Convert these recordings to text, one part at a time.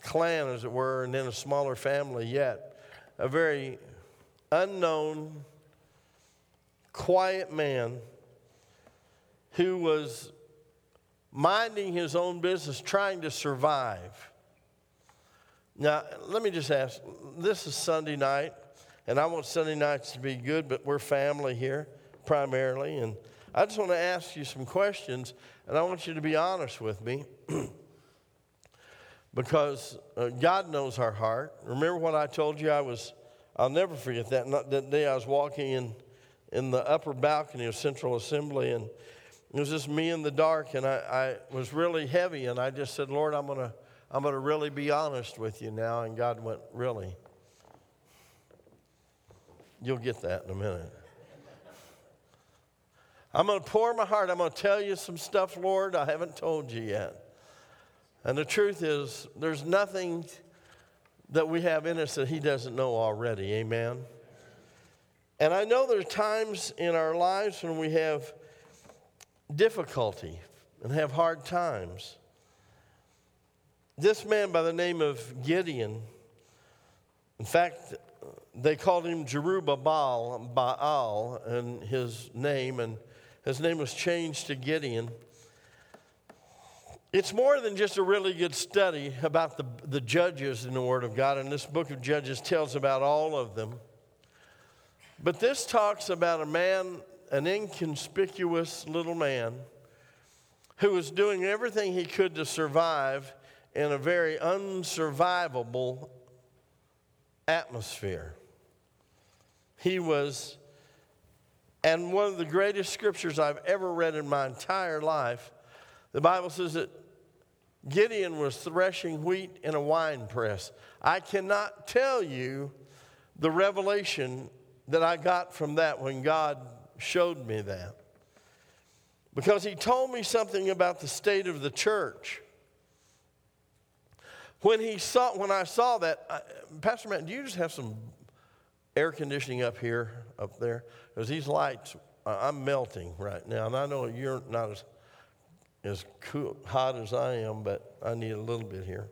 clan, as it were, and then a smaller family yet. A very unknown, quiet man who was minding his own business, trying to survive. Now, let me just ask, this is Sunday night, and I want Sunday nights to be good, but we're family here primarily, and I just want to ask you some questions, and I want you to be honest with me because God knows our heart. Remember what I told you? I'll never forget that day I was walking in the upper balcony of Central Assembly, and it was just me in the dark, and I was really heavy, and I just said, Lord, I'm gonna really be honest with you now. And God went, really? You'll get that in a minute. I'm going to pour my heart. I'm going to tell you some stuff, Lord, I haven't told you yet. And the truth is, there's nothing that we have in us that he doesn't know already. Amen? And I know there's times in our lives when we have difficulty and have hard times. This man by the name of Gideon, in fact, they called him Jerubbaal, Baal, and his name was changed to Gideon. It's more than just a really good study about the judges in the Word of God, and this book of Judges tells about all of them. But this talks about a man, an inconspicuous little man, who was doing everything he could to survive in a very unsurvivable atmosphere. And one of the greatest scriptures I've ever read in my entire life, the Bible says that Gideon was threshing wheat in a wine press. I cannot tell you the revelation that I got from that when God showed me that. Because he told me something about the state of the church. When I saw that, Pastor Matt, do you just have some air conditioning up there? Because these lights, I'm melting right now. And I know you're not as cool, hot as I am, but I need a little bit here.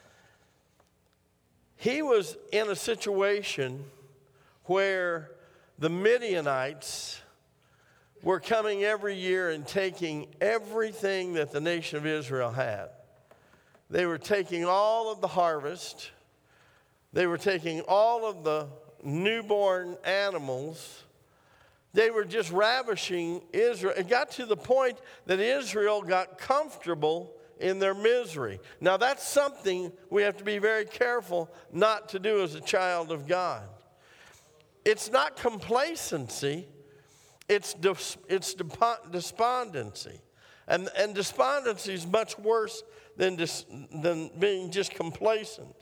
He was in a situation where the Midianites were coming every year and taking everything that the nation of Israel had. They were taking all of the harvest. They were taking all of the newborn animals. They were just ravishing Israel. It got to the point that Israel got comfortable in their misery. Now, that's something we have to be very careful not to do as a child of God. It's not complacency. It's despondency. And despondency is much worse than being just complacent.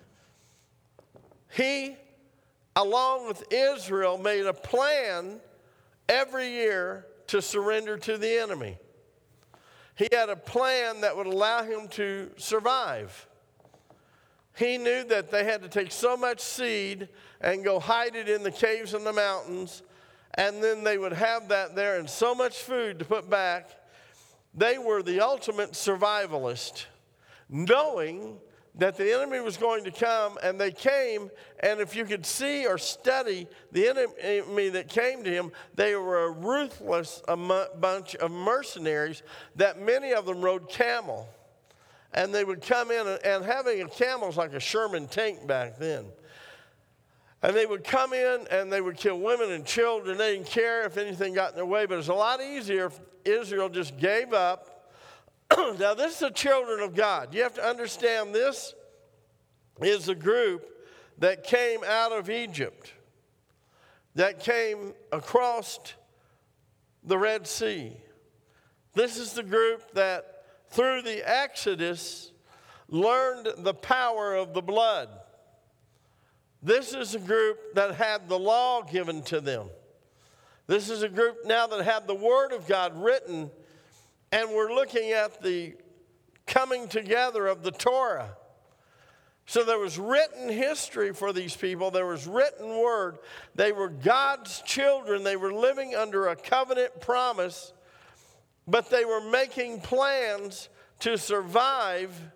He, along with Israel, made a plan every year to surrender to the enemy. He had a plan that would allow him to survive. He knew that they had to take so much seed and go hide it in the caves and the mountains, and then they would have that there and so much food to put back. They were the ultimate survivalist, knowing that the enemy was going to come, and they came, and if you could see or study the enemy that came to him, they were a ruthless bunch of mercenaries that many of them rode camel. And they would come in, and having a camel was like a Sherman tank back then. And they would come in, and they would kill women and children. They didn't care if anything got in their way, but it was a lot easier if Israel just gave up. Now, this is the children of God. You have to understand this is a group that came out of Egypt, that came across the Red Sea. This is the group that, through the Exodus, learned the power of the blood. This is a group that had the law given to them. This is a group now that had the Word of God written, and we're looking at the coming together of the Torah. So there was written history for these people. There was written word. They were God's children. They were living under a covenant promise, but they were making plans to survive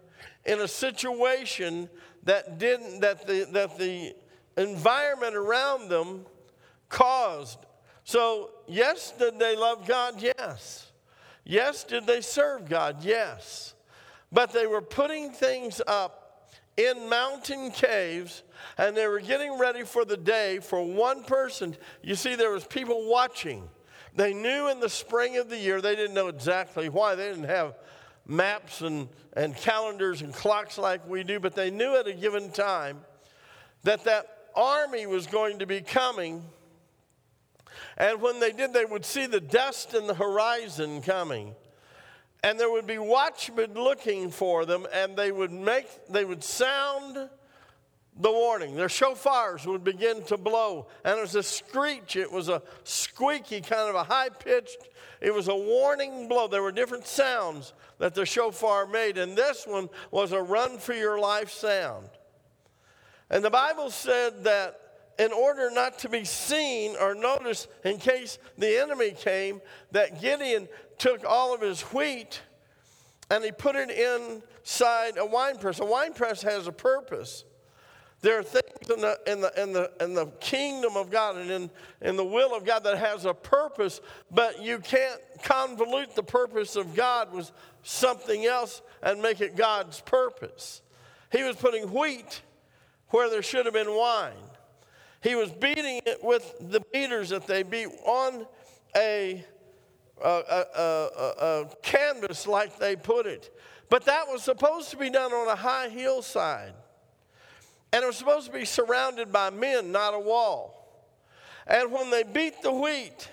in a situation that the environment around them caused. So, yes, did they love God? Yes. Yes, did they serve God? Yes. But they were putting things up in mountain caves, and they were getting ready for the day for one person. You see, there was people watching. They knew in the spring of the year, they didn't know exactly why. They didn't have maps and calendars and clocks like we do, but they knew at a given time that army was going to be coming. And when they did, they would see the dust in the horizon coming. And there would be watchmen looking for them, and they would sound the warning. Their shofars would begin to blow, and it was a screech. It was a squeaky, kind of a high-pitched, it was a warning blow. There were different sounds that the shofar made, and this one was a run-for-your-life sound. And the Bible said that in order not to be seen or noticed in case the enemy came, that Gideon took all of his wheat and he put it inside a wine press. A wine press has a purpose. There are things in the kingdom of God and in the will of God that has a purpose, but you can't convolute the purpose of God with something else and make it God's purpose. He was putting wheat where there should have been wine. He was beating it with the beaters that they beat on a canvas, like they put it. But that was supposed to be done on a high hillside. And it was supposed to be surrounded by men, not a wall. And when they beat the wheat,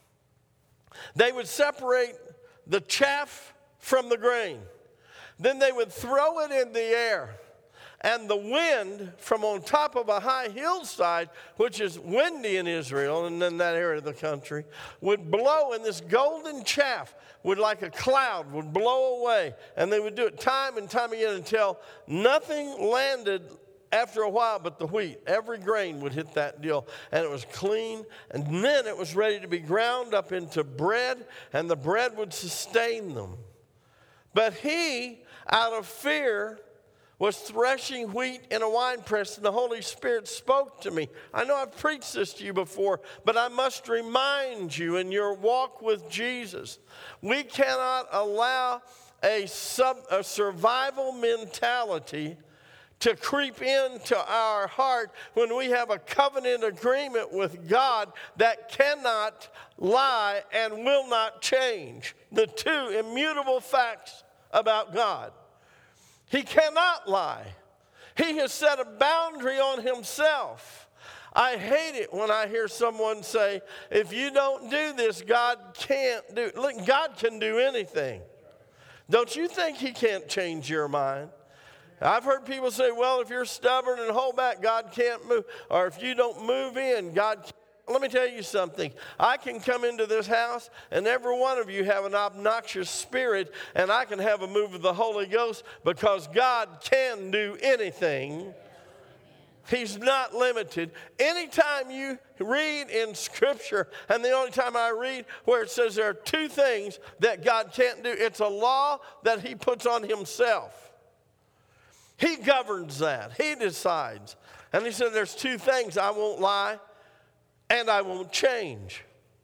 they would separate the chaff from the grain. Then they would throw it in the air. And the wind from on top of a high hillside, which is windy in Israel and in that area of the country, would blow, and this golden chaff would, like a cloud, would blow away. And they would do it time and time again until nothing landed after a while but the wheat. Every grain would hit that deal, and it was clean. And then it was ready to be ground up into bread, and the bread would sustain them. But he, out of fear, was threshing wheat in a wine press, and the Holy Spirit spoke to me. I know I've preached this to you before, but I must remind you in your walk with Jesus, we cannot allow a survival mentality to creep into our heart when we have a covenant agreement with God that cannot lie and will not change. The two immutable facts about God. He cannot lie. He has set a boundary on himself. I hate it when I hear someone say, if you don't do this, God can't do it. Look, God can do anything. Don't you think he can't change your mind? I've heard people say, well, if you're stubborn and hold back, God can't move. Or if you don't move in, God can't. Let me tell you something. I can come into this house, and every one of you have an obnoxious spirit, and I can have a move of the Holy Ghost because God can do anything. He's not limited. Anytime you read in Scripture, and the only time I read where it says there are two things that God can't do, it's a law that he puts on himself. He governs that. He decides. And he said there's two things: I won't lie and I won't change.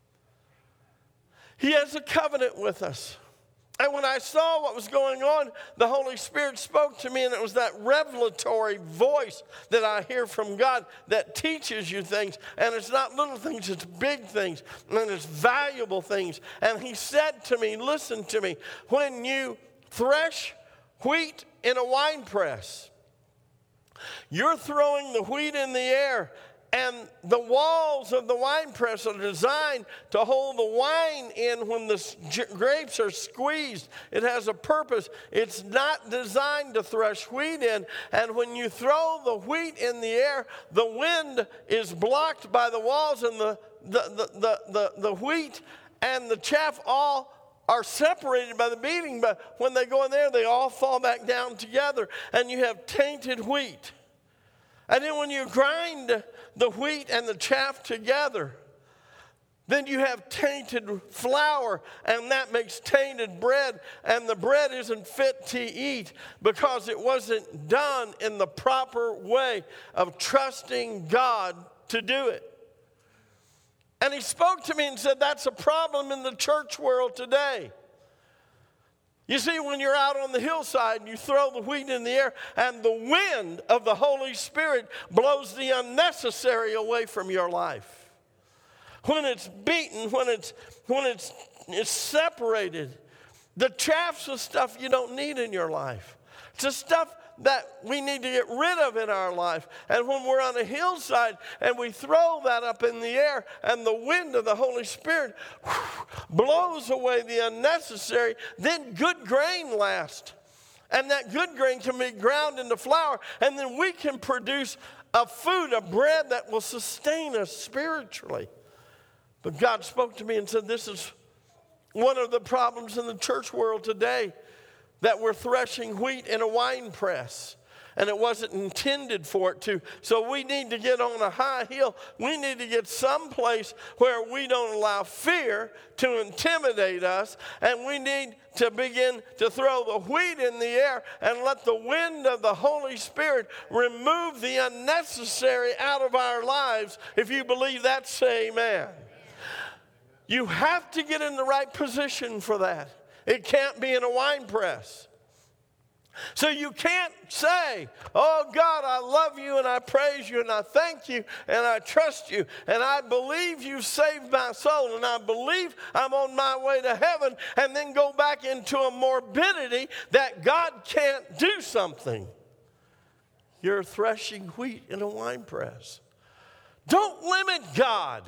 He has a covenant with us. And when I saw what was going on, the Holy Spirit spoke to me, and it was that revelatory voice that I hear from God that teaches you things. And it's not little things, it's big things, and it's valuable things. And he said to me, listen to me, when you thresh wheat in a wine press, you're throwing the wheat in the air, and the walls of the wine press are designed to hold the wine in when the grapes are squeezed. It has a purpose. It's not designed to thresh wheat in. And when you throw the wheat in the air, the wind is blocked by the walls, and the wheat and the chaff all are separated by the beating. But when they go in there, they all fall back down together, and you have tainted wheat. And then when you grind the wheat and the chaff together, Then you have tainted flour, and that makes tainted bread, and the bread isn't fit to eat because it wasn't done in the proper way of trusting God to do it. And he spoke to me and said, that's a problem in the church world today. You see, when you're out on the hillside and you throw the wheat in the air and the wind of the Holy Spirit blows the unnecessary away from your life. When it's beaten, when it's separated, the chaff's the stuff you don't need in your life. It's the stuff that we need to get rid of in our life. And when we're on a hillside and we throw that up in the air and the wind of the Holy Spirit blows away the unnecessary, then good grain lasts. And that good grain can be ground into flour, and then we can produce a food, a bread that will sustain us spiritually. But God spoke to me and said, this is one of the problems in the church world today, that we're threshing wheat in a wine press, and it wasn't intended for it to. So we need to get on a high hill. We need to get someplace where we don't allow fear to intimidate us, and we need to begin to throw the wheat in the air and let the wind of the Holy Spirit remove the unnecessary out of our lives. If you believe that, say amen. You have to get in the right position for that. It can't be in a wine press. So you can't say, oh God, I love you and I praise you and I thank you and I trust you and I believe you saved my soul and I believe I'm on my way to heaven, and then go back into a morbidity that God can't do something. You're threshing wheat in a wine press. Don't limit God.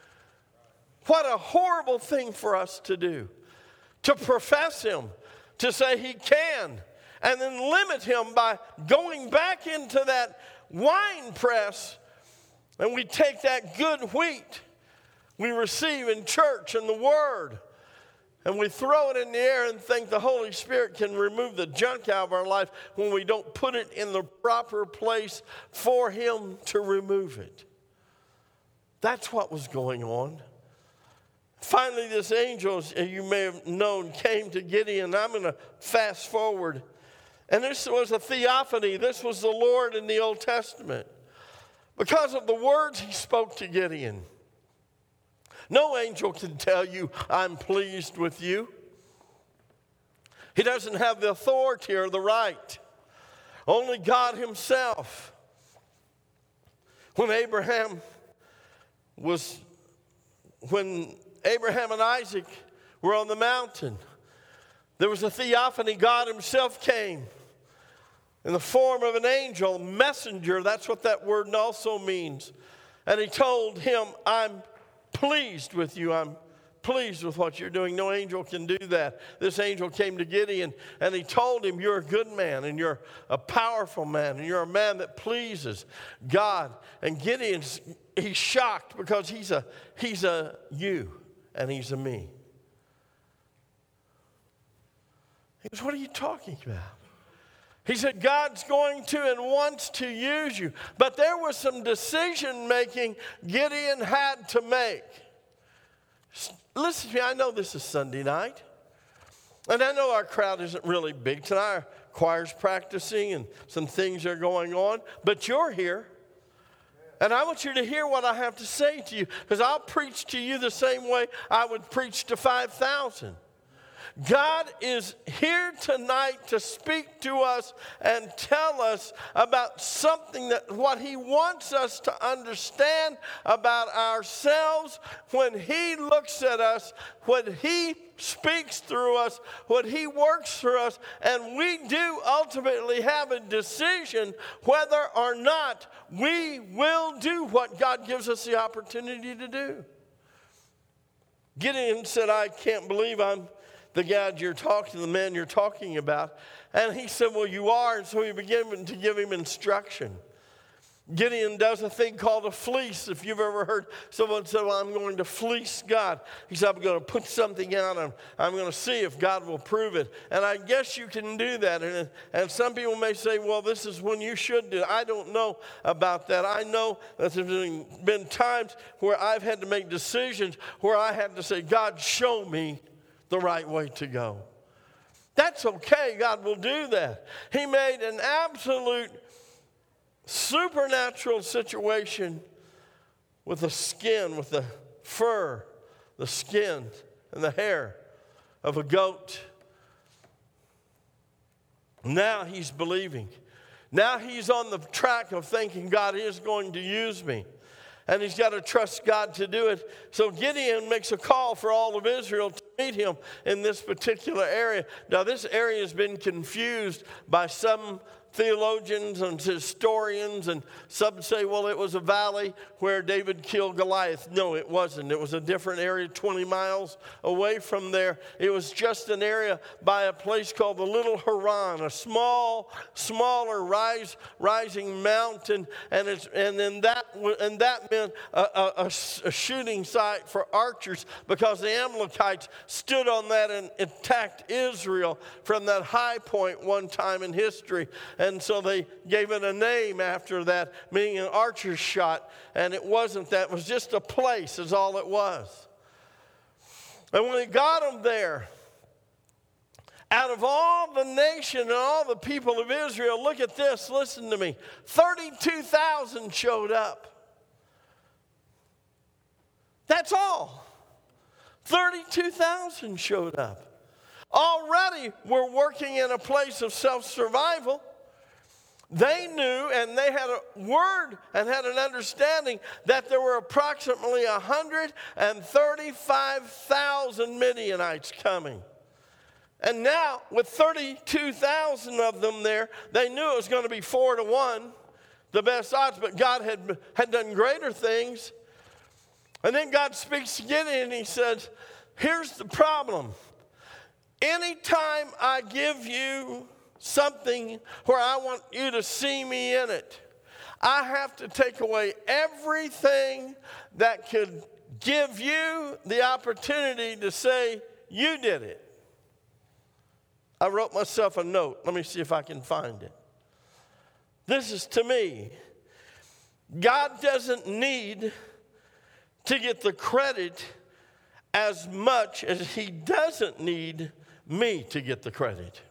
What a horrible thing for us to do. To profess him, to say he can, and then limit him by going back into that wine press, and we take that good wheat we receive in church and the word, and we throw it in the air and think the Holy Spirit can remove the junk out of our life when we don't put it in the proper place for him to remove it. That's what was going on. Finally, this angel, as you may have known, came to Gideon. I'm going to fast forward. And this was a theophany. This was the Lord in the Old Testament. Because of the words he spoke to Gideon. No angel can tell you, I'm pleased with you. He doesn't have the authority or the right. Only God himself. When Abraham and Isaac were on the mountain, there was a theophany. God himself came in the form of an angel, messenger. That's what that word also means. And he told him, I'm pleased with you. I'm pleased with what you're doing. No angel can do that. This angel came to Gideon and he told him, you're a good man and you're a powerful man and you're a man that pleases God. And Gideon, he's shocked because he's a you. And he's a me. He goes, what are you talking about? He said, God's going to and wants to use you. But there was some decision making Gideon had to make. Listen to me, I know this is Sunday night. And I know our crowd isn't really big tonight. Our choir's practicing and some things are going on. But you're here. And I want you to hear what I have to say to you, because I'll preach to you the same way I would preach to 5,000. God is here tonight to speak to us and tell us about something that what he wants us to understand about ourselves when he looks at us, when he speaks through us, when he works through us, and we do ultimately have a decision whether or not we will do what God gives us the opportunity to do. Gideon said, I can't believe I'm the man you're talking about. And he said, well, you are. And so he began to give him instruction. Gideon does a thing called a fleece. If you've ever heard someone say, well, I'm going to fleece God. He said, I'm going to put something out and I'm going to see if God will prove it. And I guess you can do that. And some people may say, well, this is when you should do it. I don't know about that. I know that there's been times where I've had to make decisions where I had to say, God, show me the right way to go. That's okay. God will do that. He made an absolute supernatural situation with the skin, with the fur, the skin, and the hair of a goat. Now he's believing. Now he's on the track of thinking God is going to use me. And he's got to trust God to do it. So Gideon makes a call for all of Israel to meet him in this particular area. Now this area has been confused by some theologians and historians, and some say, well, it was a valley where David killed Goliath. No, it wasn't. It was a different area 20 miles away from there. It was just an area by a place called the Little Haran, a smaller rising mountain, and that meant a shooting site for archers, because the Amalekites stood on that and attacked Israel from that high point one time in history. And so they gave it a name after that, meaning an archer's shot. And it wasn't that. It was just a place is all it was. And when he got them there, out of all the nation and all the people of Israel, look at this, listen to me, 32,000 showed up. That's all. 32,000 showed up. Already we're working in a place of self-survival. They knew, and they had a word and had an understanding that there were approximately 135,000 Midianites coming. And now, with 32,000 of them there, they knew it was going to be 4-1, the best odds, but God had done greater things. And then God speaks to Gideon, and he says, here's the problem. Anytime I give you something where I want you to see me in it, I have to take away everything that could give you the opportunity to say, you did it. I wrote myself a note. Let me see if I can find it. This is to me. God doesn't need to get the credit as much as he doesn't need me to get the credit.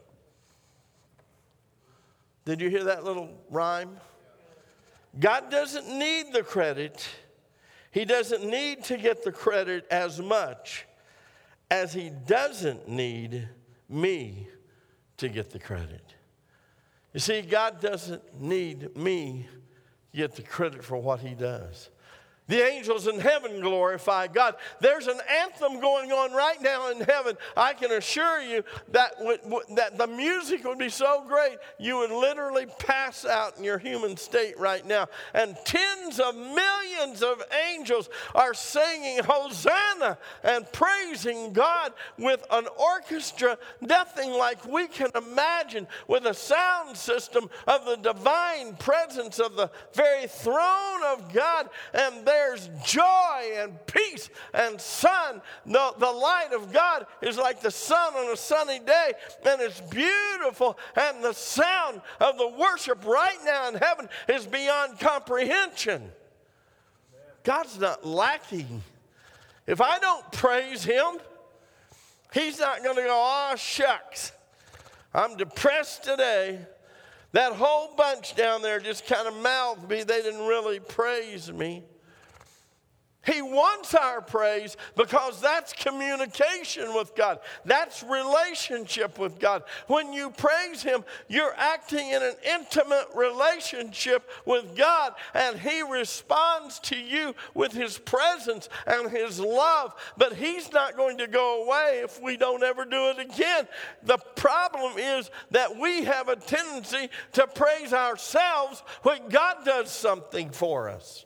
Did you hear that little rhyme? God doesn't need the credit. He doesn't need to get the credit as much as he doesn't need me to get the credit. You see, God doesn't need me to get the credit for what he does. The angels in heaven glorify God. There's an anthem going on right now in heaven. I can assure you that the music would be so great, you would literally pass out in your human state right now. And tens of millions of angels are singing Hosanna and praising God with an orchestra, nothing like we can imagine, with a sound system of the divine presence of the very throne of God. And there's joy and peace and sun. The light of God is like the sun on a sunny day, and it's beautiful. And the sound of the worship right now in heaven is beyond comprehension. God's not lacking. If I don't praise him, he's not going to go, oh, shucks, I'm depressed today. That whole bunch down there just kind of mouthed me. They didn't really praise me. He wants our praise because that's communication with God. That's relationship with God. When you praise him, you're acting in an intimate relationship with God, and he responds to you with his presence and his love. But he's not going to go away if we don't ever do it again. The problem is that we have a tendency to praise ourselves when God does something for us.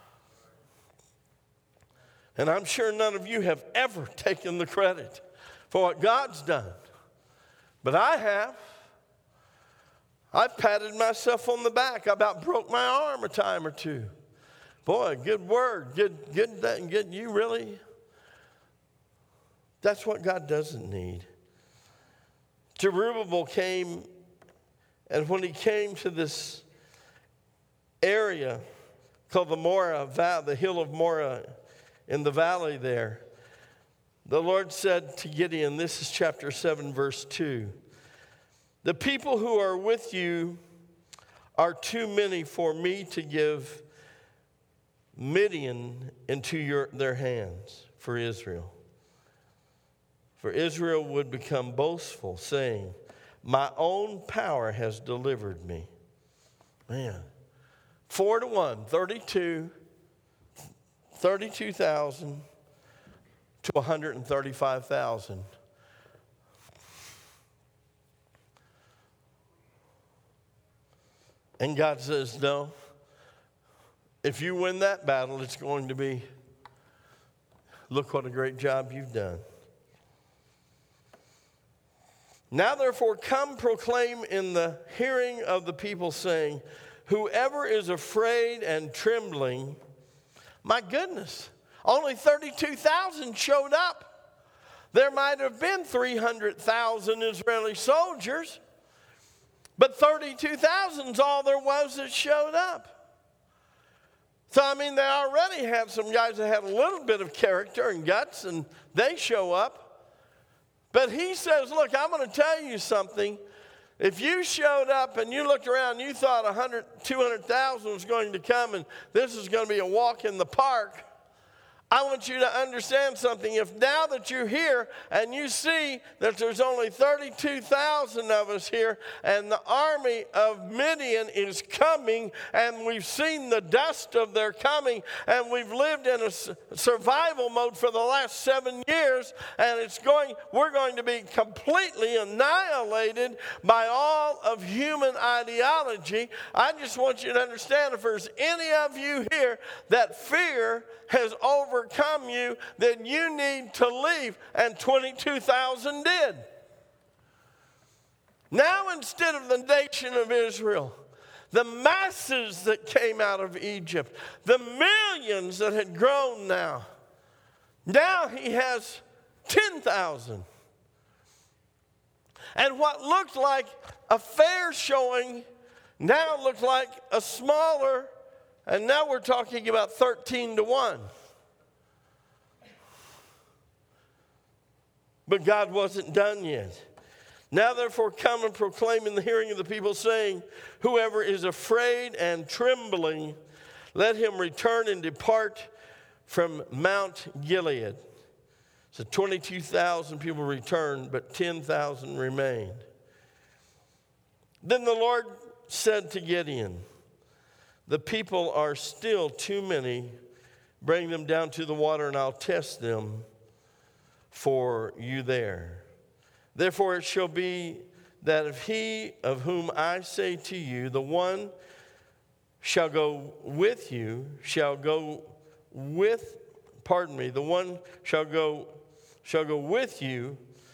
And I'm sure none of you have ever taken the credit for what God's done. But I have. I've patted myself on the back. I about broke my arm a time or two. Boy, good word. Good. You really? That's what God doesn't need. Zerubbabel came, and when he came to this area called the hill of Morah in the valley there, the Lord said to Gideon, this is chapter 7, verse 2, the people who are with you are too many for me to give Midian into their hands for Israel. For Israel would become boastful, saying, my own power has delivered me. Man, 4-1, 32,000 to 135,000. And God says, no, if you win that battle, it's going to be, look what a great job you've done. Now therefore come proclaim in the hearing of the people, saying, whoever is afraid and trembling, my goodness, only 32,000 showed up. There might have been 300,000 Israeli soldiers, but 32,000 is all there was that showed up. So, I mean, they already had some guys that had a little bit of character and guts, and they show up. But he says, look, I'm going to tell you something. If you showed up and you looked around and you thought 200,000 was going to come and this is going to be a walk in the park, I want you to understand something. If now that you're here and you see that there's only 32,000 of us here and the army of Midian is coming and we've seen the dust of their coming and we've lived in a survival mode for the last 7 years and we're going to be completely annihilated by all of human ideology, I just want you to understand, if there's any of you here that fear has overcome you, then you need to leave. And 22,000 did. Now, instead of the nation of Israel, the masses that came out of Egypt, the millions that had grown now he has 10,000. And what looked like a fair showing now looked like a smaller. And now we're talking about 13-1. But God wasn't done yet. Now therefore come and proclaim in the hearing of the people, saying, whoever is afraid and trembling, let him return and depart from Mount Gilead. So 22,000 people returned, but 10,000 remained. Then the Lord said to Gideon, the people are still too many. Bring them down to the water, and I'll test them for you there. Therefore it shall be that if he of whom I say to you, the one shall go with you, the one shall go with you,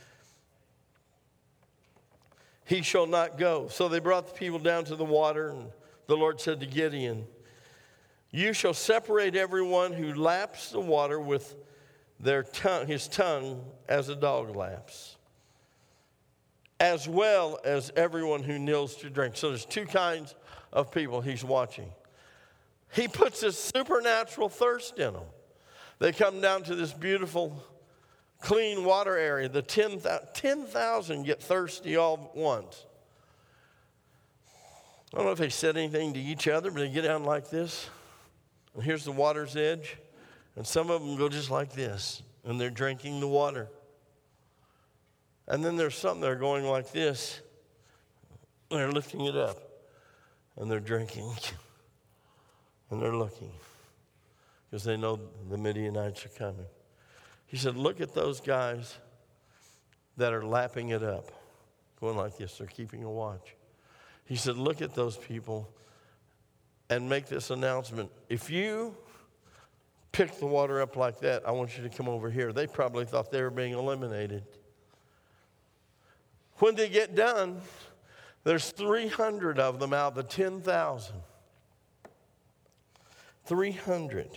he shall not go. So they brought the people down to the water, and the Lord said to Gideon, you shall separate everyone who laps the water with his tongue as a dog laps, as well as everyone who kneels to drink. So there's two kinds of people he's watching. He puts this supernatural thirst in them. They come down to this beautiful, clean water area. The 10,000 get thirsty all at once. I don't know if they said anything to each other, but they get down like this. And here's the water's edge. And some of them go just like this. And they're drinking the water. And then there's some that are going like this. And they're lifting it up. And they're drinking. And they're looking. Because they know the Midianites are coming. He said, look at those guys that are lapping it up. Going like this. They're keeping a watch. He said, look at those people and make this announcement. If you pick the water up like that, I want you to come over here. They probably thought they were being eliminated. When they get done, There's 300 of them out of the 10,000. 300.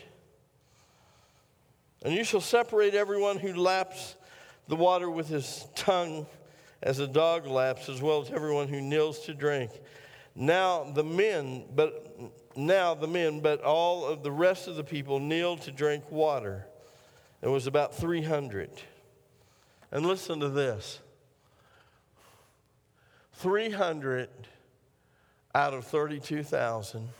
And you shall separate everyone who laps the water with his tongue as a dog laps, as well as everyone who kneels to drink. Now the men, but all of the rest of the people kneeled to drink water. It was about 300. And listen to this. 300 out of 32,000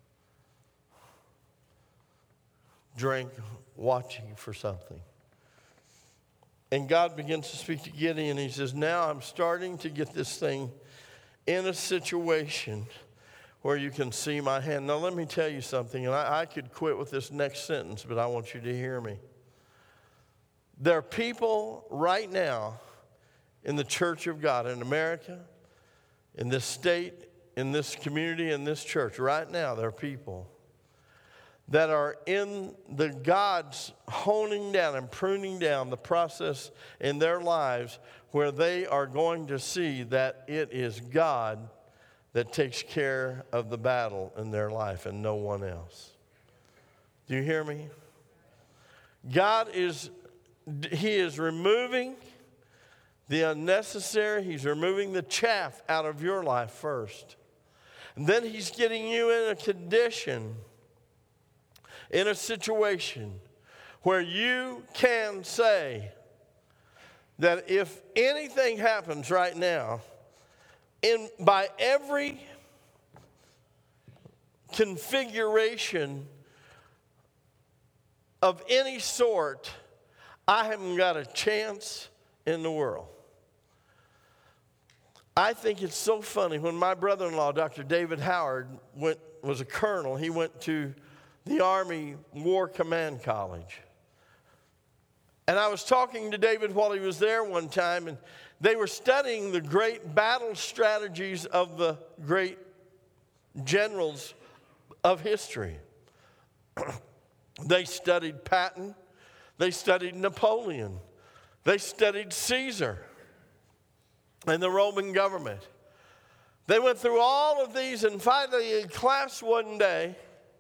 drank watching for something. And God begins to speak to Gideon. He says, now I'm starting to get this thing in a situation where you can see my hand. Now let me tell you something, and I could quit with this next sentence, but I want you to hear me. There are people right now in the church of God, in America, in this state, in this community, in this church, right now there are people that are in the God's honing down and pruning down the process in their lives where they are going to see that it is God that takes care of the battle in their life and no one else. Do you hear me? He is removing the unnecessary. He's removing the chaff out of your life first. And then he's getting you in a condition, in a situation where you can say that if anything happens right now, by every configuration of any sort, I haven't got a chance in the world. I think it's so funny. When my brother-in-law, Dr. David Howard, was a colonel, he went to the Army War Command College. And I was talking to David while he was there one time, and they were studying the great battle strategies of the great generals of history. They studied Patton. They studied Napoleon. They studied Caesar and the Roman government. They went through all of these, and finally in class one day,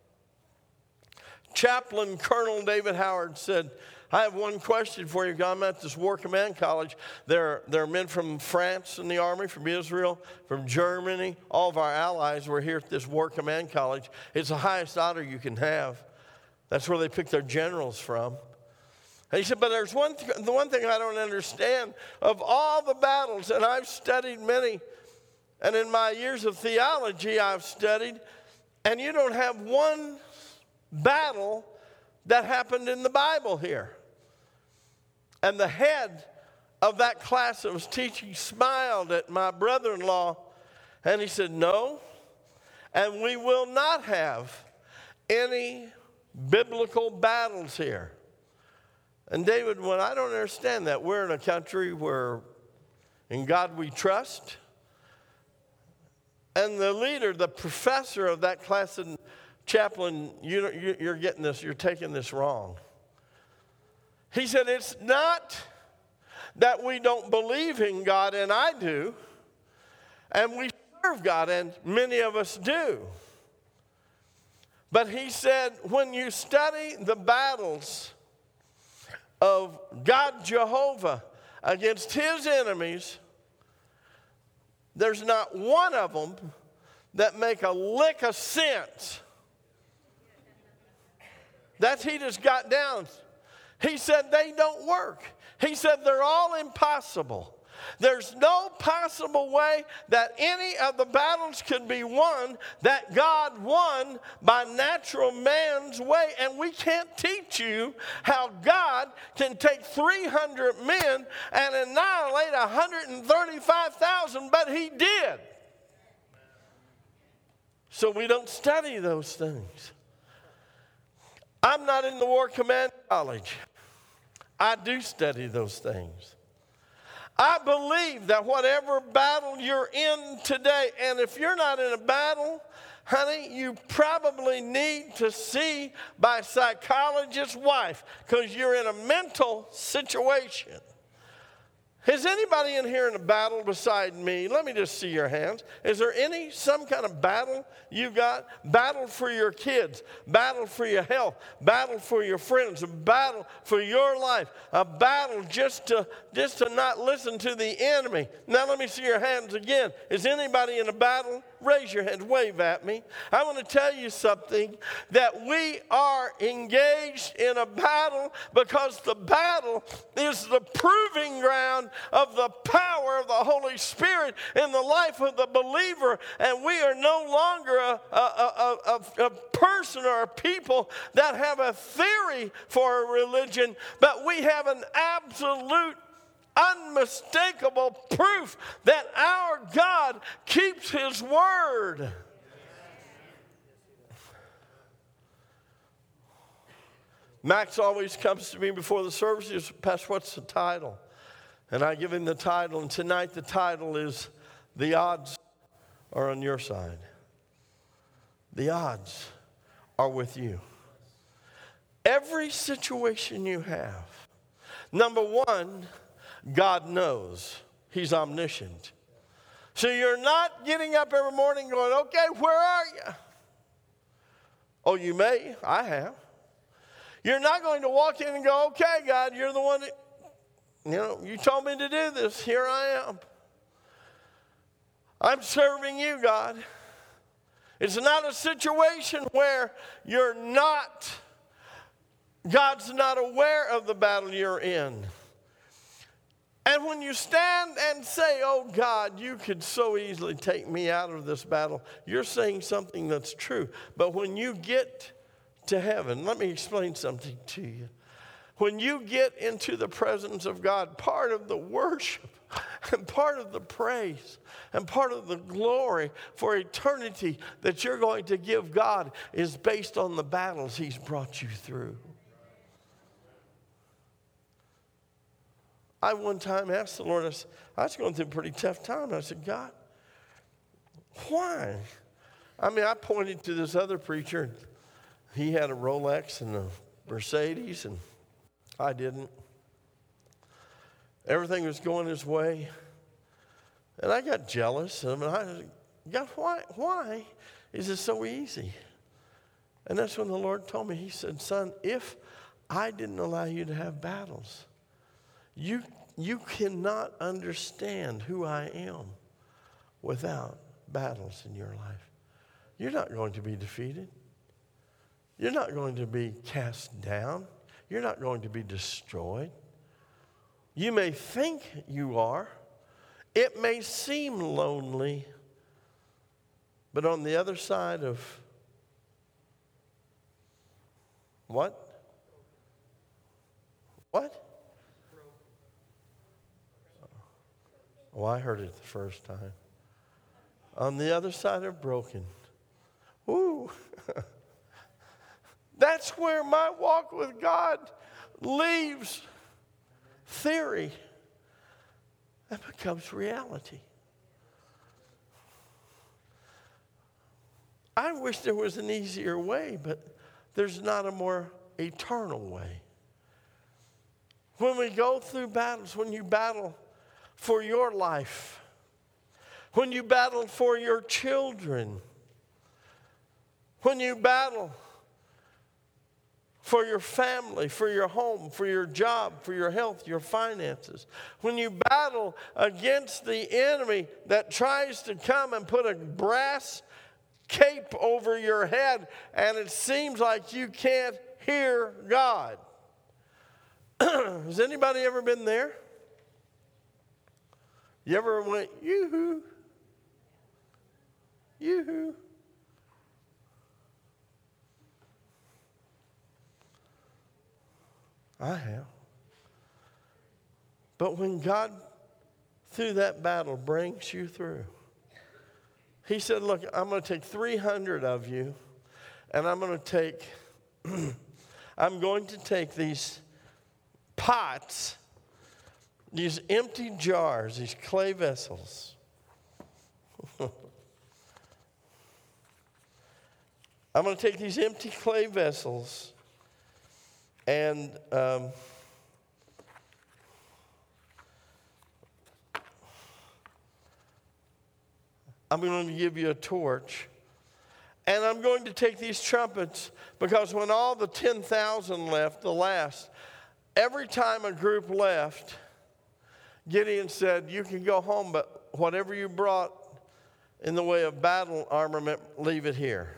Chaplain Colonel David Howard said, I have one question for you. I'm at this War Command College. There are men from France in the Army, from Israel, from Germany. All of our allies were here at this War Command College. It's the highest honor you can have. That's where they pick their generals from. And he said, but there's the one thing I don't understand. Of all the battles, and I've studied many, and in my years of theology I've studied, and you don't have one battle that happened in the Bible here. And the head of that class that was teaching smiled at my brother-in-law, and he said, no, and we will not have any biblical battles here. And David went, I don't understand that. We're in a country where in God we trust. And the leader, the professor of that class, and Chaplain, you're getting this, you're taking this wrong. He said, it's not that we don't believe in God, and I do, and we serve God, and many of us do. But he said, when you study the battles of God Jehovah against his enemies, there's not one of them that make a lick of sense. That's he just got down. He said they don't work. He said they're all impossible. There's no possible way that any of the battles could be won that God won by natural man's way. And we can't teach you how God can take 300 men and annihilate 135,000, but he did. So we don't study those things. I'm not in the War Command College. I do study those things. I believe that whatever battle you're in today, and if you're not in a battle, honey, you probably need to see by a psychologist's wife because you're in a mental situation. Is anybody in here in a battle beside me? Let me just see your hands. Is there some kind of battle you got? Battle for your kids, battle for your health, battle for your friends, a battle for your life, a battle just to not listen to the enemy. Now let me see your hands again. Is anybody in a battle? Raise your hand, wave at me. I want to tell you something, that we are engaged in a battle because the battle is the proving ground of the power of the Holy Spirit in the life of the believer. And we are no longer a person or a people that have a theory for a religion, but we have an absolute unmistakable proof that our God keeps His word. Max always comes to me before the service. He says, Pastor, what's the title? And I give him the title. And tonight the title is The Odds Are on Your Side. The odds are with you. Every situation you have, number one, God knows. He's omniscient. So you're not getting up every morning going, okay, where are you? Oh, you may. I have. You're not going to walk in and go, okay, God, you're the one that, you told me to do this. Here I am. I'm serving you, God. It's not a situation where God's not aware of the battle you're in. And when you stand and say, oh God, you could so easily take me out of this battle, you're saying something that's true. But when you get to heaven, let me explain something to you. When you get into the presence of God, part of the worship and part of the praise and part of the glory for eternity that you're going to give God is based on the battles He's brought you through. I one time asked the Lord, I was going through a pretty tough time. I said, God, why? I pointed to this other preacher. And he had a Rolex and a Mercedes, and I didn't. Everything was going his way. And I got jealous. I said, God, why is it so easy? And that's when the Lord told me, He said, son, if I didn't allow you to have battles, you cannot understand who I am without battles in your life. You're not going to be defeated. You're not going to be cast down. You're not going to be destroyed. You may think you are. It may seem lonely. But on the other side of what? What? Oh, I heard it the first time. On the other side of broken. Ooh. That's where my walk with God leaves theory and becomes reality. I wish there was an easier way, but there's not a more eternal way. When we go through battles, when you battle for your life, when you battle for your children, when you battle for your family, for your home, for your job, for your health, your finances, when you battle against the enemy that tries to come and put a brass cape over your head and it seems like you can't hear God. Has anybody ever been there? You ever went, yoo-hoo, yoo-hoo? I have. But when God, through that battle, brings you through, He said, look, I'm going to take 300 of you, and I'm going to take these pots, these empty jars, these clay vessels. I'm going to take these empty clay vessels and I'm going to give you a torch. And I'm going to take these trumpets, because when all the 10,000 left, the last, every time a group left, Gideon said, you can go home, but whatever you brought in the way of battle armament, leave it here.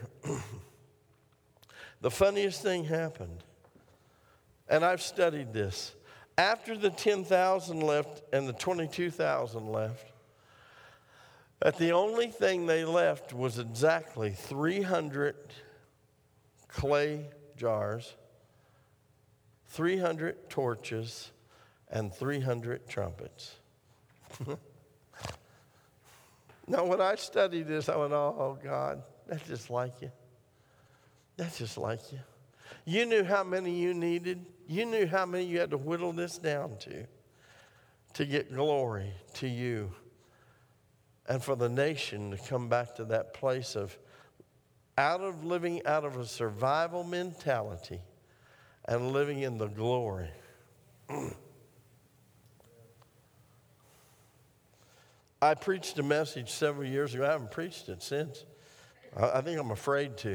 The funniest thing happened, and I've studied this. After the 10,000 left and the 22,000 left, that the only thing they left was exactly 300 clay jars, 300 torches, and 300 trumpets. Now, when I studied this, I went, oh, God, that's just like you. That's just like you. You knew how many you needed. You knew how many you had to whittle this down to get glory to you. And for the nation to come back to that place of living out of a survival mentality and living in the glory. I preached a message several years ago. I haven't preached it since. I think I'm afraid to.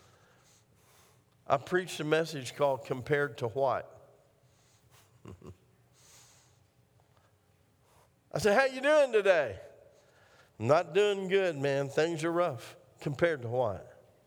I preached a message called Compared to What? I said, how you doing today? Not doing good, man. Things are rough. Compared to what?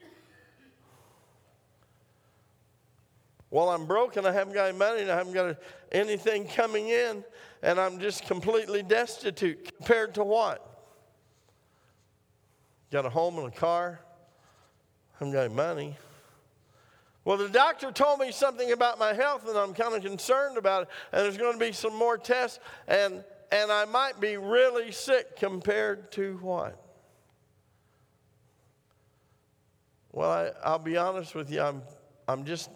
Well, I'm broke and I haven't got any money and I haven't got anything coming in and I'm just completely destitute. Compared to what? Got a home and a car. Haven't got any money. Well, the doctor told me something about my health and I'm kind of concerned about it. And there's going to be some more tests and I might be really sick. Compared to what? Well, I'll be honest with you. I'm just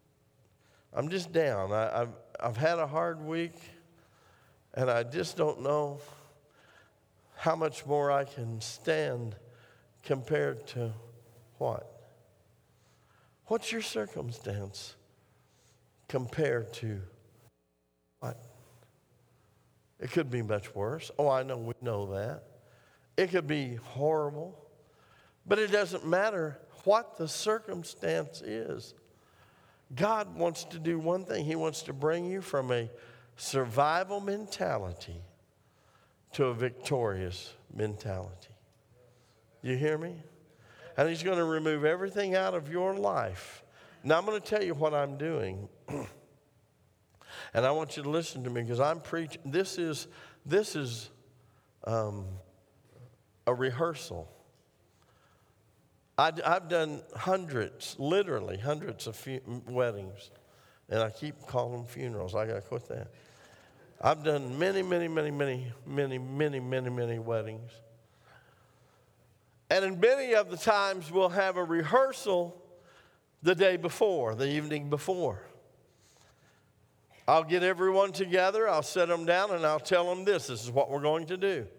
down. I've had a hard week, and I just don't know how much more I can stand compared to what? What's your circumstance compared to what? It could be much worse. Oh, I know, we know that. It could be horrible. But it doesn't matter what the circumstance is. God wants to do one thing. He wants to bring you from a survival mentality to a victorious mentality. You hear me? And He's going to remove everything out of your life. Now, I'm going to tell you what I'm doing. And I want you to listen to me because I'm preaching. This is a rehearsal. I've done literally hundreds of weddings. And I keep calling them funerals. I got to quit that. I've done many weddings. And in many of the times, we'll have a rehearsal the day before, the evening before. I'll get everyone together, I'll sit them down, and I'll tell them this is what we're going to do.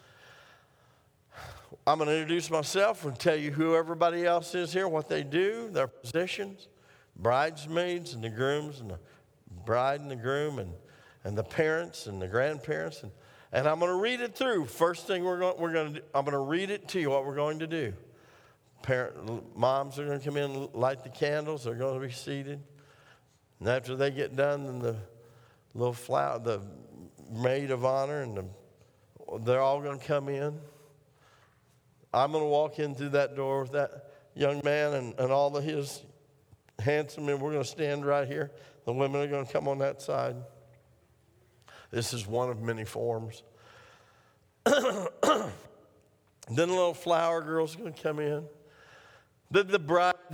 I'm going to introduce myself and tell you who everybody else is here, what they do, their positions, bridesmaids and the grooms, and the bride and the groom, and the parents and the grandparents. And I'm going to read it through. First thing we're going to do, I'm going to read it to you, what we're going to do. Moms are going to come in, light the candles. They're going to be seated. And after they get done, then the little flower, the maid of honor, and they're all going to come in. I'm going to walk in through that door with that young man and all of his handsome men. We're going to stand right here. The women are going to come on that side. This is one of many forms. Then the little flower girl's going to come in. Then the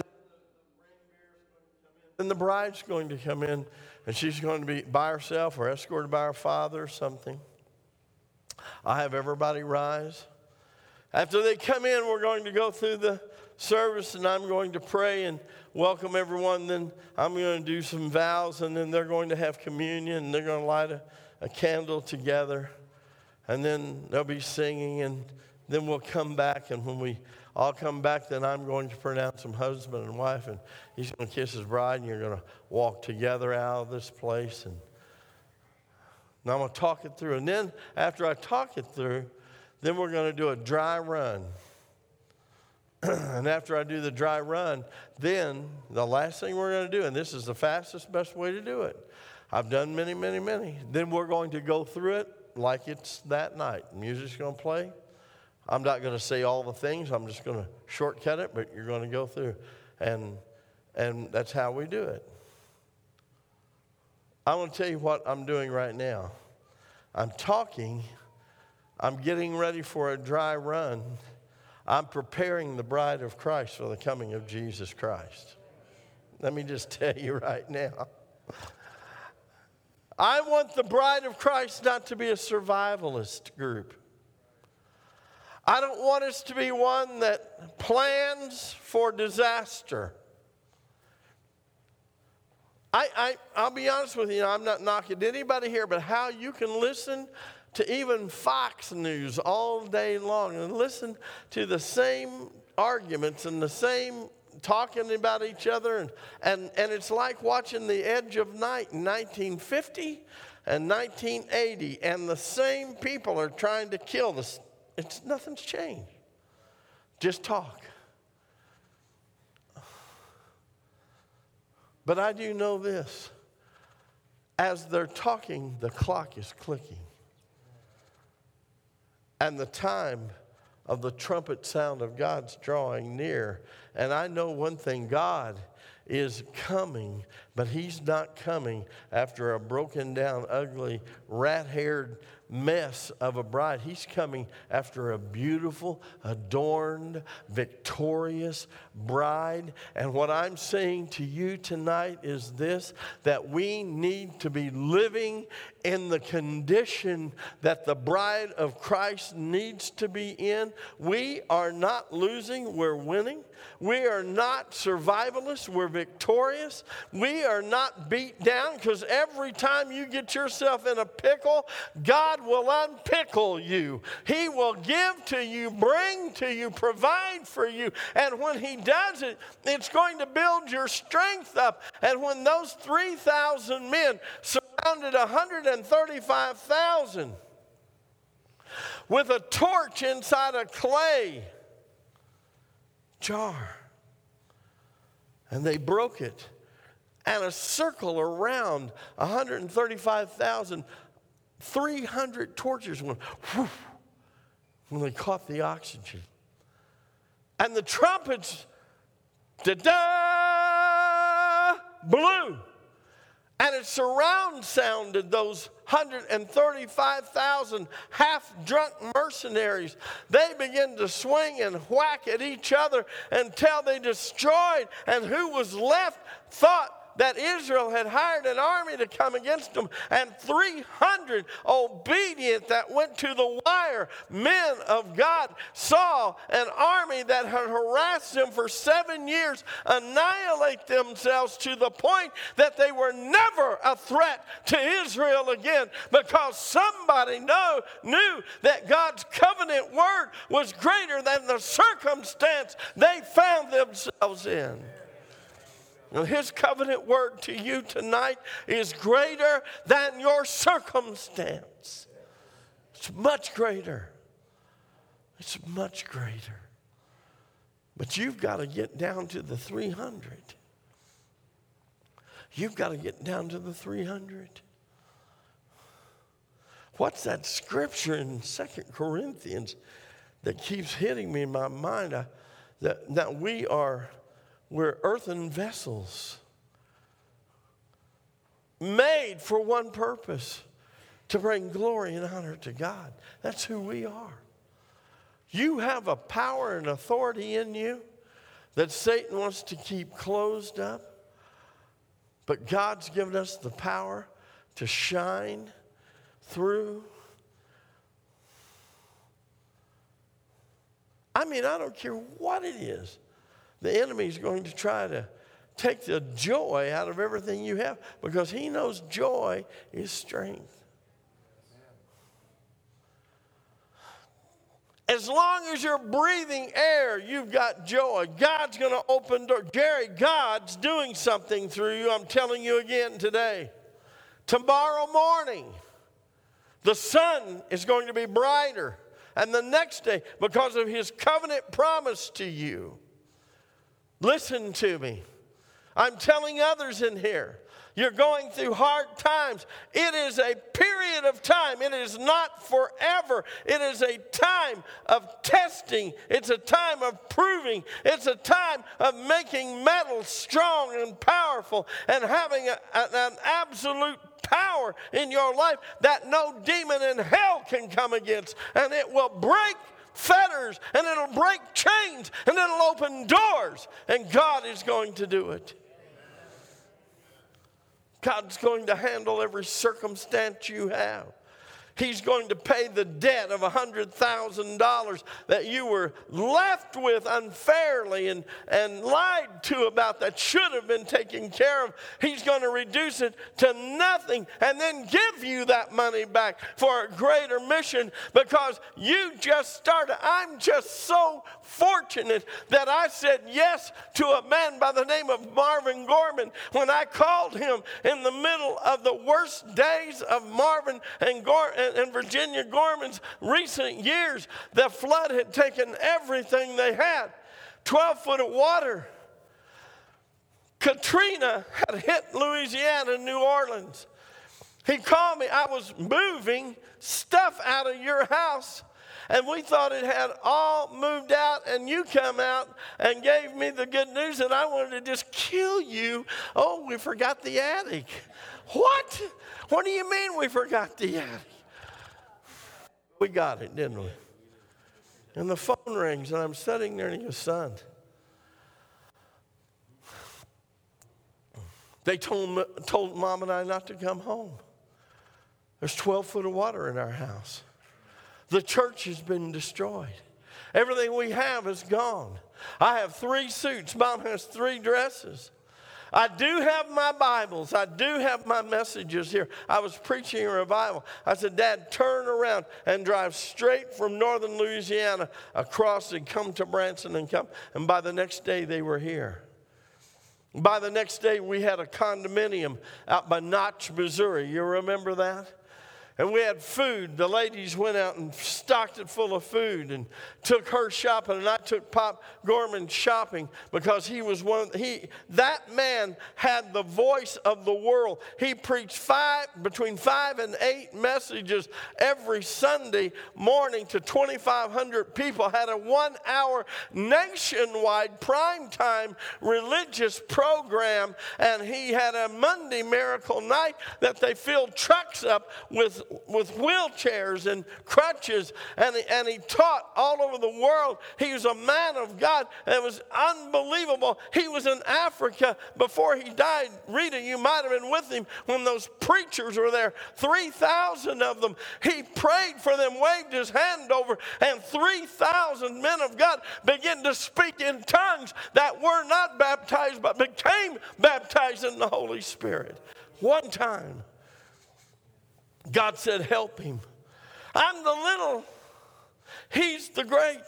bride's going to come in, and she's going to be by herself or escorted by her father or something. I have everybody rise. After they come in, we're going to go through the service, and I'm going to pray and welcome everyone. Then I'm going to do some vows, and then they're going to have communion, and they're going to light a candle together. And then they'll be singing, and then we'll come back, and when we all come back, then I'm going to pronounce them husband and wife, and he's going to kiss his bride, and you're going to walk together out of this place. And now I'm going to talk it through. And then after I talk it through, Then we're going to do a dry run. And after I do the dry run, then the last thing we're going to do, and this is the fastest, best way to do it. I've done many, many, many. Then we're going to go through it like it's that night. Music's going to play. I'm not going to say all the things. I'm just going to shortcut it, but you're going to go through. And that's how we do it. I want to tell you what I'm doing right now. I'm talking. I'm getting ready for a dry run. I'm preparing the bride of Christ for the coming of Jesus Christ. Let me just tell you right now. I want the bride of Christ not to be a survivalist group. I don't want us to be one that plans for disaster. I'll be honest with you, I'm not knocking anybody here, but how you can listen to even Fox News all day long and listen to the same arguments and the same talking about each other. And it's like watching The Edge of Night in 1950 and 1980. And the same people are trying to kill us. Nothing's changed. Just talk. But I do know this. As they're talking, the clock is clicking. And the time of the trumpet sound of God's drawing near. And I know one thing, God is coming, but he's not coming after a broken down, ugly, rat-haired mess of a bride. He's coming after a beautiful, adorned, victorious bride. And what I'm saying to you tonight is this, that we need to be living in the condition that the bride of Christ needs to be in. We are not losing, we're winning. We are not survivalists, we're victorious. We are not beat down, because every time you get yourself in a pickle, God will unpickle you. He will give to you, bring to you, provide for you. And when he does it, it's going to build your strength up. And when those 3,000 men surrounded 135,000 with a torch inside a clay jar, and they broke it, and a circle around 135,000, 300 torches went whoosh, when they caught the oxygen. And the trumpets, da-da, blew. And it surround sounded those 135,000 half-drunk mercenaries. They began to swing and whack at each other until they destroyed. And who was left thought that Israel had hired an army to come against them, and 300 obedient that went to the wire men of God saw an army that had harassed them for 7 years annihilate themselves to the point that they were never a threat to Israel again, because somebody knew that God's covenant word was greater than the circumstance they found themselves in. Now, his covenant word to you tonight is greater than your circumstance. It's much greater. It's much greater. But you've got to get down to the 300. You've got to get down to the 300. What's that scripture in 2 Corinthians that keeps hitting me in my mind? That we're earthen vessels made for one purpose, to bring glory and honor to God. That's who we are. You have a power and authority in you that Satan wants to keep closed up, but God's given us the power to shine through. I mean, I don't care what it is. The enemy is going to try to take the joy out of everything you have, because he knows joy is strength. As long as you're breathing air, you've got joy. God's going to open doors. Jerry, God's doing something through you. I'm telling you again today. Tomorrow morning, the sun is going to be brighter. and the next day because of his covenant promise to you. Listen to me. I'm telling others in here, you're going through hard times. It is a period of time. It is not forever. It is a time of testing. It's a time of proving. It's a time of making metal strong and powerful and having an absolute power in your life that no demon in hell can come against. And it will break fetters, and it'll break chains, and it'll open doors. And God is going to do it. God's going to handle every circumstance you have. He's going to pay the debt of $100,000 that you were left with unfairly and lied to about that should have been taken care of. He's going to reduce it to nothing and then give you that money back for a greater mission because you just started. I'm just so fortunate that I said yes to a man by the name of Marvin Gorman when I called him in the middle of the worst days of Marvin and Virginia Gorman's recent years. The flood had taken everything they had. 12 foot of water. Katrina had hit Louisiana and New Orleans. He called me. I was moving stuff out of your house, and we thought it had all moved out, and you come out and gave me the good news that I wanted to just kill you. Oh, we forgot the attic. What? What do you mean we forgot the attic? We got it, didn't we? And the phone rings, and I'm sitting there, and he goes, son, they told Mom and I not to come home. There's 12 foot of water in our house. The church has been destroyed. Everything we have is gone. I have 3 suits. Mom has 3 dresses. I do have my Bibles. I do have my messages here. I was preaching a revival. I said, Dad, turn around and drive straight from northern Louisiana across and come to Branson and come. And by the next day, they were here. By the next day, we had a condominium out by Notch, Missouri. You remember that? And we had food. The ladies went out and stocked it full of food and took her shopping. And I took Pop Gorman shopping because he was that man had the voice of the world. He preached between 5 and 8 messages every Sunday morning to 2,500 people. Had a 1-hour nationwide primetime religious program. And he had a Monday miracle night that they filled trucks up with wheelchairs and crutches, and he taught all over the world. He was a man of God, and it was unbelievable. He was in Africa before he died. Rita, you might have been with him when those preachers were there, 3,000 of them. He prayed for them, waved his hand over, and 3,000 men of God began to speak in tongues that were not baptized but became baptized in the Holy Spirit. One time. God said, help him. I'm the little. He's the great.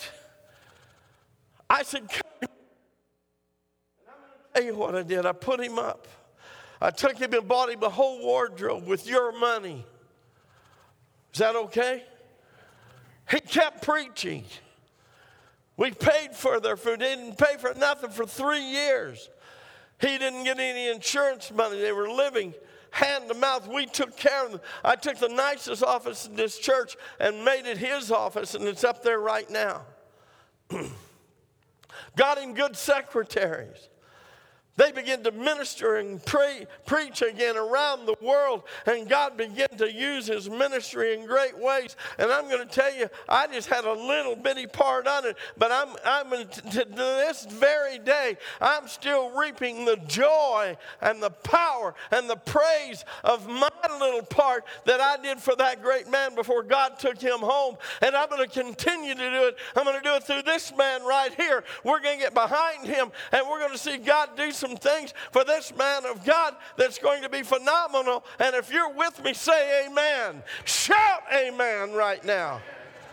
I said, come. And I'm going to tell you what I did. I put him up. I took him and bought him a whole wardrobe with your money. Is that okay? He kept preaching. We paid for their food. They didn't pay for nothing for 3 years. He didn't get any insurance money. They were living hand to mouth. We took care of them. I took the nicest office in this church and made it his office, and it's up there right now. Got him good secretaries. They began to minister and preach again around the world, and God began to use his ministry in great ways. And I'm going to tell you, I just had a little bitty part on it, but to this very day, I'm still reaping the joy and the power and the praise of my little part that I did for that great man before God took him home. And I'm going to continue to do it. I'm going to do it through this man right here. We're going to get behind him, and we're going to see God do some things for this man of God that's going to be phenomenal. And if you're with me, say amen. Shout amen right now.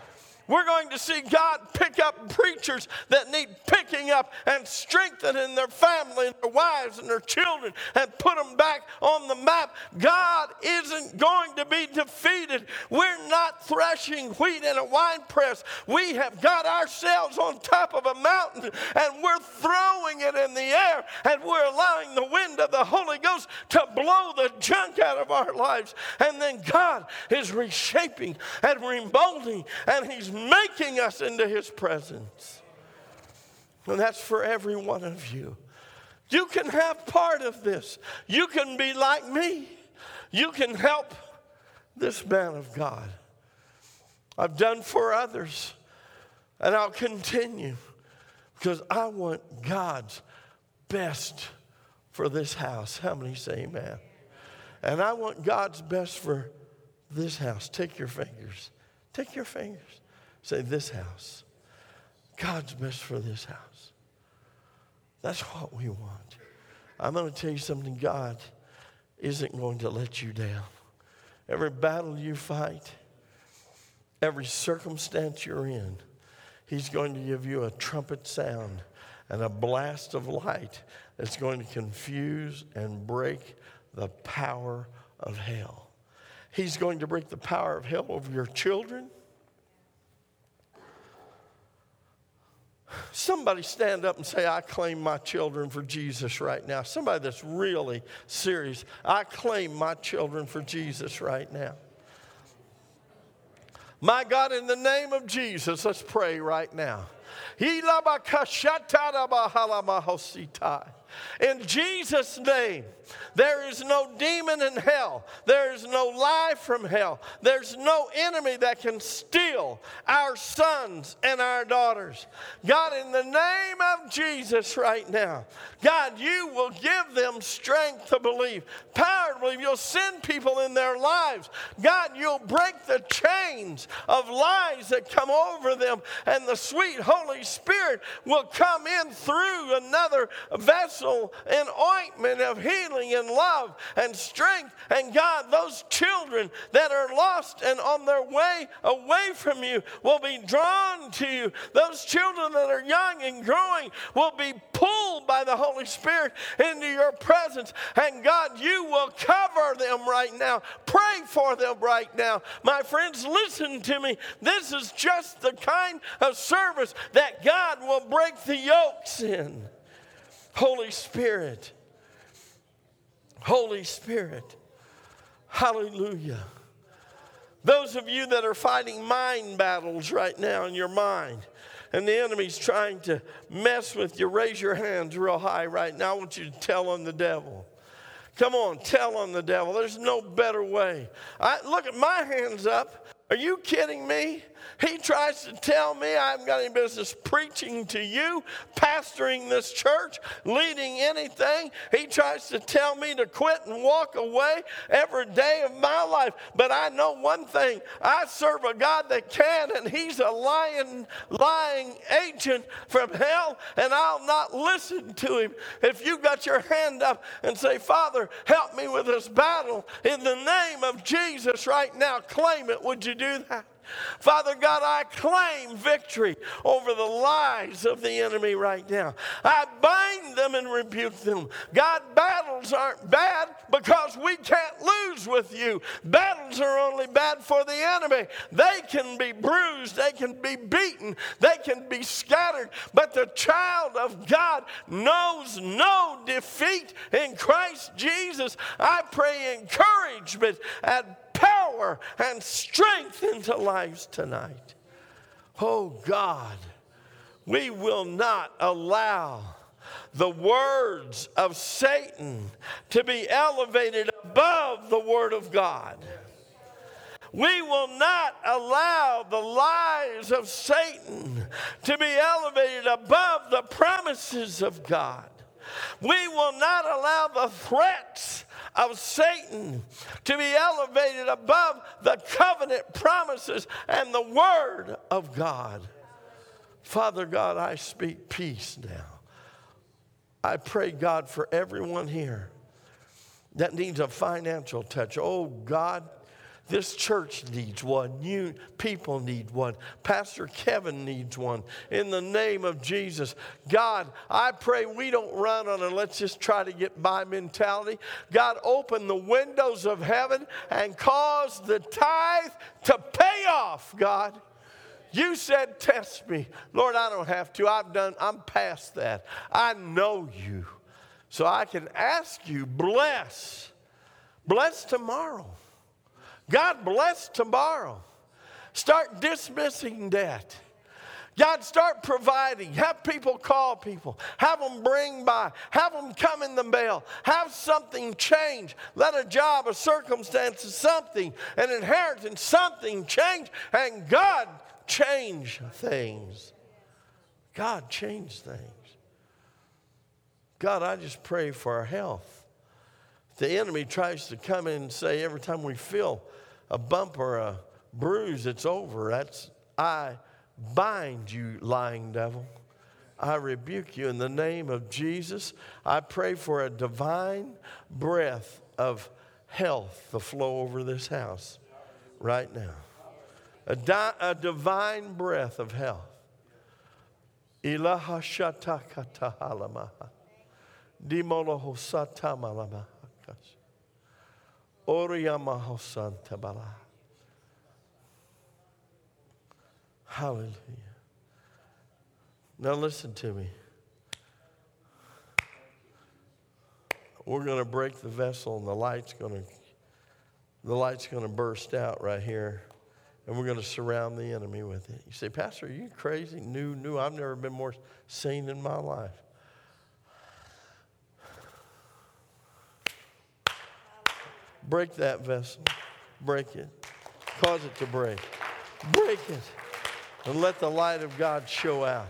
We're going to see God pick up preachers that need picking up and strengthening their family and their wives and their children and put them back on the map. God isn't going to be defeated. We're not threshing wheat in a wine press. We have got ourselves on top of a mountain and we're throwing it in the air, and we're allowing the wind of the Holy Ghost to blow the junk out of our lives. And then God is reshaping and remolding, and He's making us into His presence. And that's for every one of you. You can have part of this. You can be like me. You can help this man of God. I've done for others, and I'll continue, because I want God's best for this house. How many say amen? And I want God's best for this house. Take your fingers. Take your fingers. Say, this house. God's best for this house. That's what we want. I'm going to tell you something. God isn't going to let you down. Every battle you fight, every circumstance you're in, He's going to give you a trumpet sound and a blast of light that's going to confuse and break the power of hell. He's going to break the power of hell over your children. Somebody stand up and say, I claim my children for Jesus right now. Somebody that's really serious. I claim my children for Jesus right now. My God, in the name of Jesus, let's pray right now. In Jesus' name, there is no demon in hell. There is no lie from hell. There's no enemy that can steal our sons and our daughters. God, in the name of Jesus right now, God, you will give them strength to believe, power to believe. You'll send people in their lives. God, you'll break the chains of lies that come over them, and the sweet Holy Spirit will come in through another vessel in ointment of healing and love and strength. And God, those children that are lost and on their way away from you will be drawn to you. Those children that are young and growing will be pulled by the Holy Spirit into your presence. And God, you will cover them right now. Pray for them right now. My friends, listen to me. This is just the kind of service that God will break the yokes in. Holy Spirit. Holy Spirit. Hallelujah. Those of you that are fighting mind battles right now in your mind, and the enemy's trying to mess with you, raise your hands real high right now. I want you to tell on the devil. Come on, tell on the devil. There's no better way. Look at my hands up. Are you kidding me? He tries to tell me I haven't got any business preaching to you, pastoring this church, leading anything. He tries to tell me to quit and walk away every day of my life. But I know one thing. I serve a God that can, and He's a lying agent from hell, and I'll not listen to him. If you got your hand up and say, Father, help me with this battle in the name of Jesus right now, claim it. Would you do that? Father God, I claim victory over the lies of the enemy right now. I bind them and rebuke them. God, battles aren't bad because we can't lose with you. Battles are only bad for the enemy. They can be bruised, they can be beaten, they can be scattered, but the child of God knows no defeat in Christ Jesus. I pray encouragement and power and strength into lives tonight. Oh God, we will not allow the words of Satan to be elevated above the Word of God. We will not allow the lies of Satan to be elevated above the promises of God. We will not allow the threats of Satan to be elevated above the covenant promises and the Word of God. Father God, I speak peace now. I pray, God, for everyone here that needs a financial touch. Oh, God, This church needs one. You people need one. Pastor Kevin needs one. In the name of Jesus. God, I pray we don't run on a let's just try to get by mentality. God, open the windows of heaven and cause the tithe to pay off, God. You said, test me. Lord, I don't have to. I'm past that. I know you. So I can ask you, bless. Bless tomorrow. God, bless tomorrow. Start dismissing debt. God, start providing. Have people call people. Have them bring by. Have them come in the mail. Have something change. Let a job, a circumstance, something, an inheritance, something change. And God, change things. God, change things. God, I just pray for our health. The enemy tries to come in and say every time we feel a bump or a bruise, it's over. I bind you, lying devil. I rebuke you in the name of Jesus. I pray for a divine breath of health to flow over this house right now. A divine breath of health. Ilaha shatakata halamaha. Dimoloho satamalamaha. Hallelujah. Now listen to me. We're going to break the vessel and the light's going to burst out right here. And we're going to surround the enemy with it. You say, Pastor, are you crazy? New. I've never been more sane in my life. Break that vessel. Break it. Cause it to break. Break it. And let the light of God show out.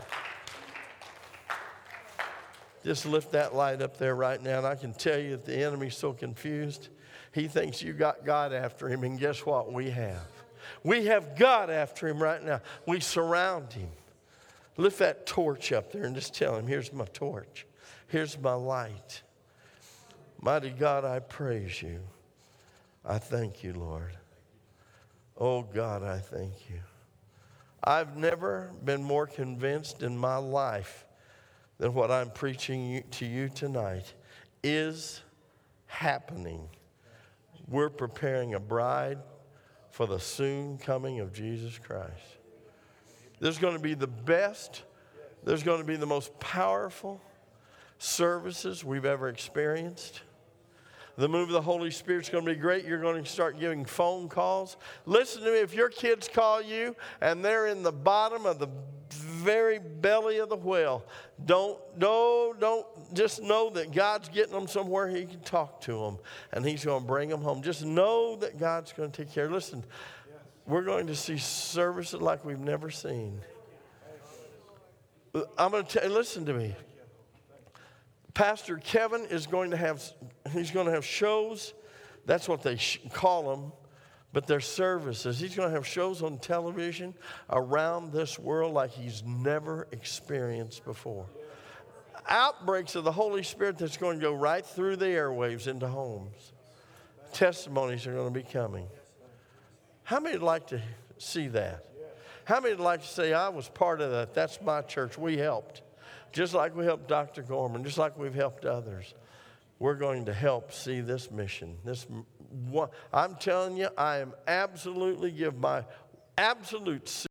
Just lift that light up there right now. And I can tell you that the enemy's so confused. He thinks you got God after him. And guess what? We have. We have God after him right now. We surround him. Lift that torch up there and just tell him, here's my torch. Here's my light. Mighty God, I praise you. I thank you, Lord. Oh, God, I thank you. I've never been more convinced in my life than what I'm preaching to you tonight is happening. We're preparing a bride for the soon coming of Jesus Christ. There's going to be the best, there's going to be the most powerful services we've ever experienced. The move of the Holy Spirit's going to be great. You're going to start giving phone calls. Listen to me, if your kids call you and they're in the bottom of the very belly of the whale, don't just know that God's getting them somewhere he can talk to them and he's going to bring them home. Just know that God's going to take care. Listen, we're going to see services like we've never seen. I'm going to tell you, listen to me. Pastor Kevin is going to have shows. That's what they call them. But they're services. He's going to have shows on television around this world like he's never experienced before. Outbreaks of the Holy Spirit that's going to go right through the airwaves into homes. Testimonies are going to be coming. How many would like to see that? How many would like to say, I was part of that? That's my church. We helped. Just like we helped Dr. Gorman, just like we've helped others. We're going to help see this mission. I'm telling you, I am absolutely give my absolute